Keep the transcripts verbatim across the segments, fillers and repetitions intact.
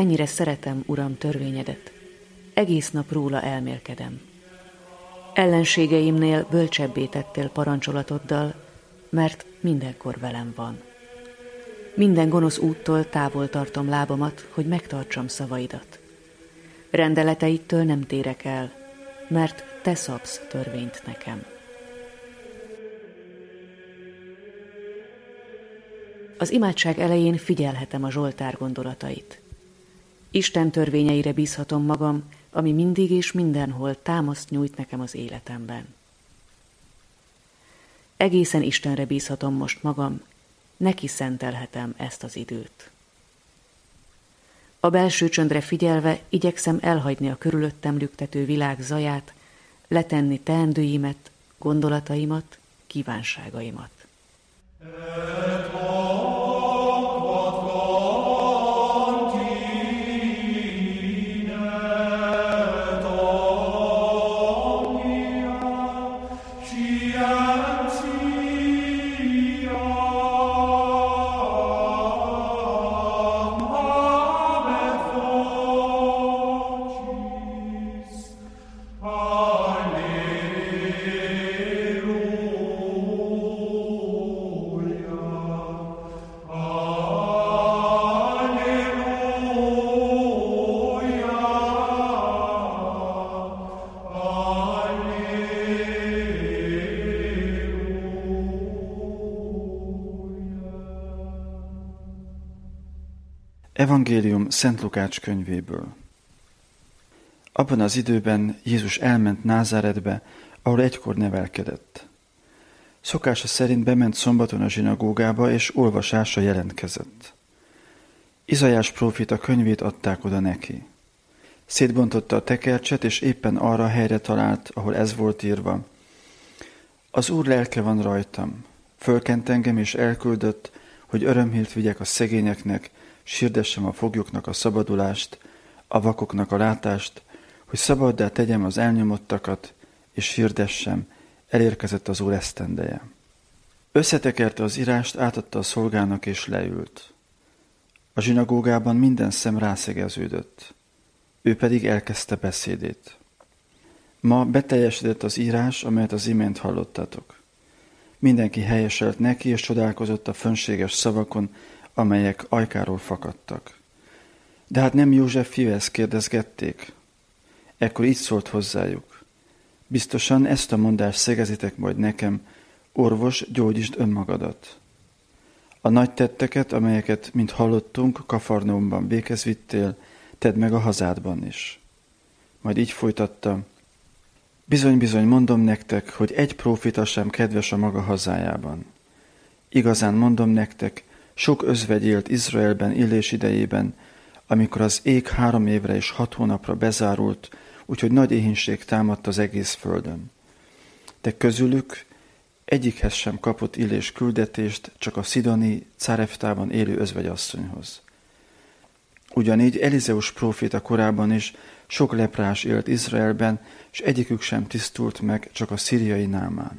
mennyire szeretem, Uram, törvényedet. Egész nap róla elmélkedem. Ellenségeimnél bölcsebbé tettél parancsolatoddal, mert mindenkor velem van. Minden gonosz úttól távol tartom lábamat, hogy megtartsam szavaidat. Rendeleteidtől nem térek el, mert te szabsz törvényt nekem. Az imádság elején figyelhetem a Zsoltár gondolatait. Isten törvényeire bízhatom magam, ami mindig és mindenhol támaszt nyújt nekem az életemben. Egészen Istenre bízhatom most magam, neki szentelhetem ezt az időt. A belső csöndre figyelve igyekszem elhagyni a körülöttem lüktető világ zaját, letenni teendőimet, gondolataimat, kívánságaimat. Evangélium Szent Lukács könyvéből. Abban az időben Jézus elment Názáretbe, ahol egykor nevelkedett. Szokása szerint bement szombaton a zsinagógába, és olvasásra jelentkezett. Izaiás próféta könyvét adták oda neki. Szétbontotta a tekercset, és éppen arra a helyre talált, ahol ez volt írva: Az Úr lelke van rajtam, fölkent engem és elküldött, hogy örömhírt vigyek a szegényeknek, s hirdessem a foglyoknak a szabadulást, a vakoknak a látást, hogy szabaddá tegyem az elnyomottakat, és hirdessem, elérkezett az Úr esztendeje. Összetekerte az írást, átadta a szolgának, és leült. A zsinagógában minden szem rászegeződött. Ő pedig elkezdte beszédét. Ma beteljesedett az írás, amelyet az imént hallottatok. Mindenki helyeselt neki, és csodálkozott a fönséges szavakon, amelyek ajkáról fakadtak. De hát nem József fiú, ezt kérdezgették? Ekkor így szólt hozzájuk: Biztosan ezt a mondást szegezitek majd nekem, orvos, gyógyítsd önmagadat. A nagy tetteket, amelyeket, mint hallottunk, Kafarnaumban véghez vittél, tedd meg a hazádban is. Majd így folytatta: Bizony-bizony mondom nektek, hogy egy próféta sem kedves a maga hazájában. Igazán mondom nektek, sok özvegy élt Izraelben Illés idejében, amikor az ég három évre és hat hónapra bezárult, úgyhogy nagy éhínség támadt az egész földön. De közülük egyikhez sem kapott Illés küldetést, csak a szidoni Cáreftában élő özvegyasszonyhoz. Ugyanígy Elizeus próféta korában is sok leprás élt Izraelben, és egyikük sem tisztult meg, csak a szíriai Námán.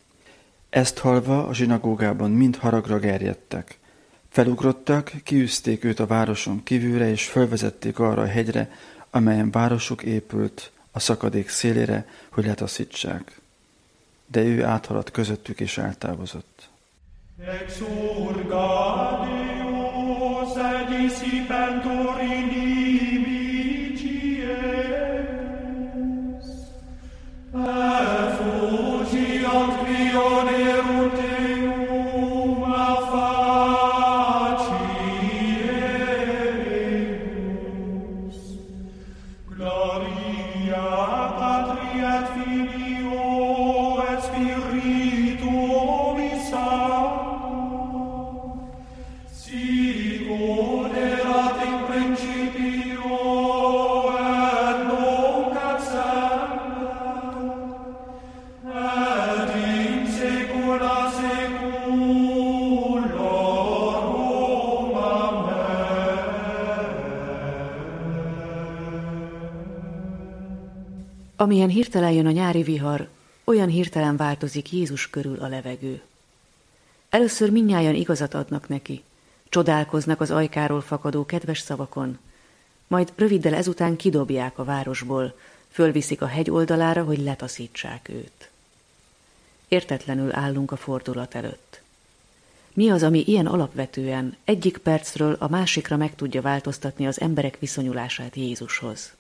Ezt hallva a zsinagógában mind haragra gerjedtek. Felugrottak, kiűzték őt a városon kívülre, és fölvezették arra a hegyre, amelyen városuk épült, a szakadék szélére, hogy letaszítsák. De ő áthaladt közöttük, és eltávozott. Amilyen hirtelen jön a nyári vihar, olyan hirtelen változik Jézus körül a levegő. Először mindnyájan igazat adnak neki, csodálkoznak az ajkáról fakadó kedves szavakon, majd röviddel ezután kidobják a városból, fölviszik a hegy oldalára, hogy letaszítsák őt. Értetlenül állunk a fordulat előtt. Mi az, ami ilyen alapvetően egyik percről a másikra meg tudja változtatni az emberek viszonyulását Jézushoz?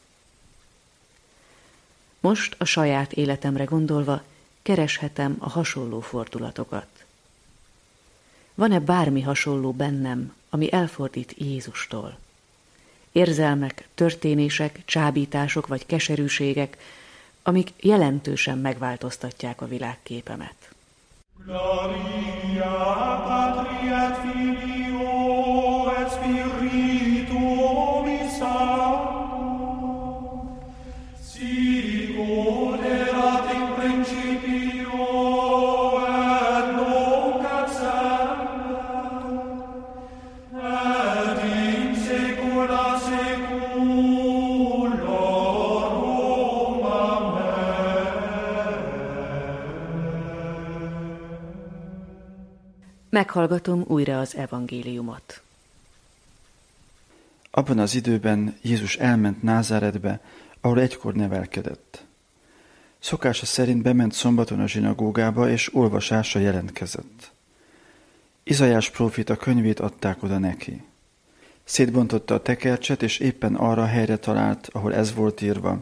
Most a saját életemre gondolva kereshetem a hasonló fordulatokat. Van-e bármi hasonló bennem, ami elfordít Jézustól? Érzelmek, történések, csábítások vagy keserűségek, amik jelentősen megváltoztatják a világképemet. Gloria Patri et Filio et Spiritui Sancto, sicut erat in principio et nunc et semper, et in saecula saeculorum. Meghallgatom újra az evangéliumot. Abban az időben Jézus elment Názáretbe, ahol egykor nevelkedett. Szokása szerint bement szombaton a zsinagógába, és olvasásra jelentkezett. Izaiás próféta könyvét adták oda neki. Szétbontotta a tekercset, és éppen arra a helyre talált, ahol ez volt írva: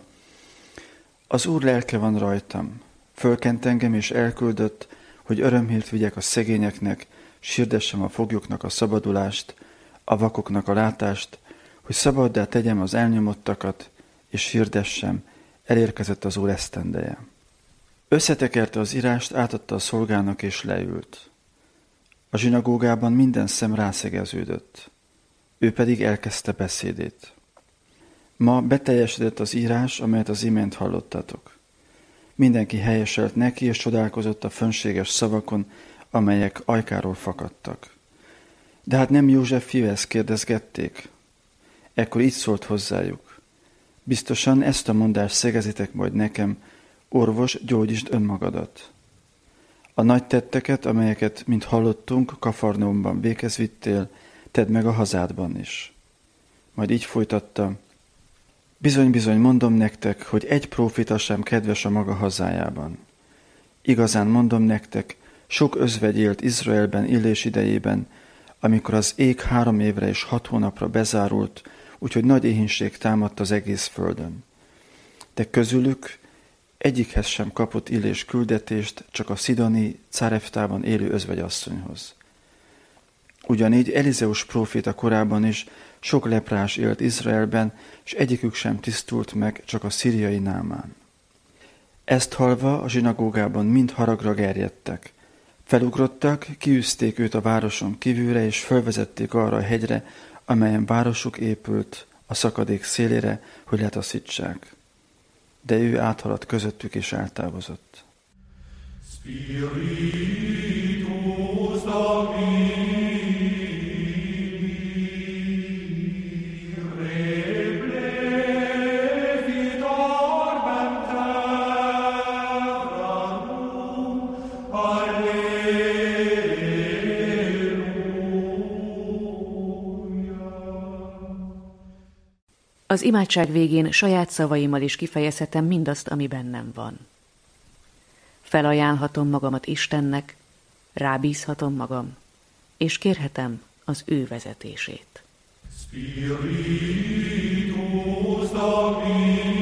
Az Úr lelke van rajtam, fölkent engem és elküldött, hogy örömhírt vigyek a szegényeknek, s hirdessem a foglyoknak a szabadulást, a vakoknak a látást, hogy szabaddá tegyem az elnyomottakat, és hirdessem, elérkezett az Úr esztendeje. Összetekerte az írást, átadta a szolgának, és leült. A zsinagógában minden szem rászegeződött. Ő pedig elkezdte beszédét. Ma beteljesedett az írás, amelyet az imént hallottatok. Mindenki helyeselt neki, és csodálkozott a fönséges szavakon, amelyek ajkáról fakadtak. De hát nem József fia, ezt kérdezgették? Ekkor így szólt hozzájuk: Biztosan ezt a mondást szegezitek majd nekem, orvos, gyógyítsd önmagadat. A nagy tetteket, amelyeket, mint hallottunk, Kafarnaumban véghez vittél, tedd meg a hazádban is. Majd így folytatta: Bizony-bizony mondom nektek, hogy egy próféta sem kedves a maga hazájában. Igazán mondom nektek, sok özvegy élt Izraelben Illés idejében, amikor az ég három évre és hat hónapra bezárult, úgyhogy nagy éhínség támadt az egész földön. De közülük egyikhez sem kapott Illés küldetést, csak a szidoni Cáreftában élő özvegyasszonyhoz. Ugyanígy Elizeus próféta korában is sok leprás élt Izraelben, és egyikük sem tisztult meg, csak a szíriai Námán. Ezt hallva a zsinagógában mind haragra gerjedtek. Felugrottak, kiűzték őt a városon kívülre, és fölvezették arra a hegyre, amelyen városuk épült, a szakadék szélére, hogy letaszítsák. De ő áthaladt közöttük, és eltávozott. Spiritus Domini. Az imádság végén saját szavaimmal is kifejezhetem mindazt, ami bennem van. Felajánlhatom magamat Istennek, rábízhatom magam, és kérhetem az ő vezetését. Spiritus Domini.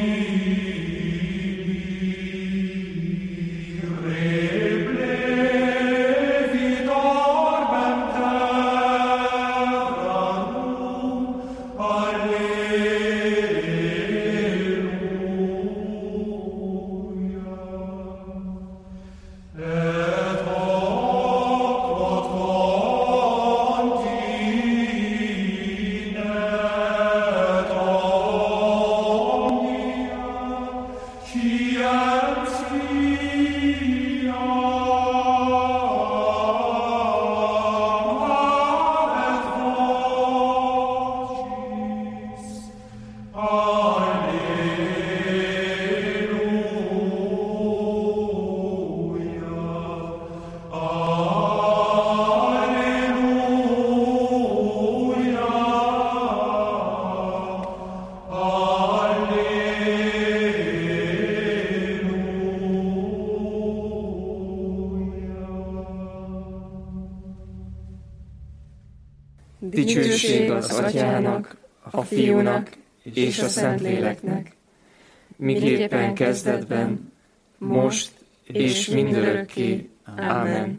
Dicsőség az Atyának, a Fiúnak és a Szentléleknek, miképpen kezdetben, most és mindörökké. Ámen.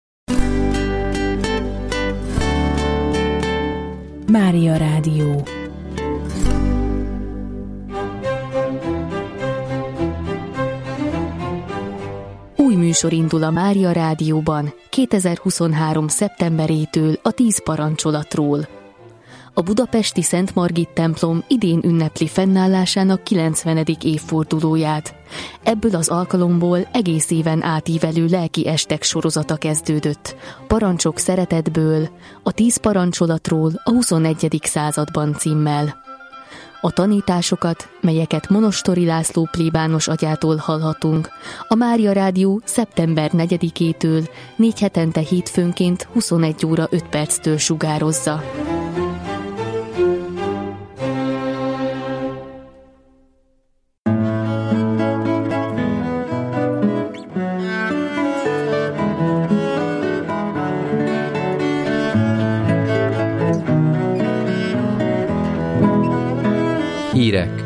Mária Rádió. Új műsor indul a Mária Rádióban kétezer-huszonhárom. szeptemberétől a tíz parancsolatról. A budapesti Szent Margit templom idén ünnepli fennállásának kilencvenedik évfordulóját. Ebből az alkalomból egész éven átívelő lelki estek sorozata kezdődött. Parancsok szeretetből, a tíz parancsolatról a huszonegyedik században címmel. A tanításokat, melyeket Monostori László plébános atyától hallhatunk, a Mária Rádió szeptember negyedikétől négy hetente hétfőnként huszonegy óra öt perctől sugározza. Hírek.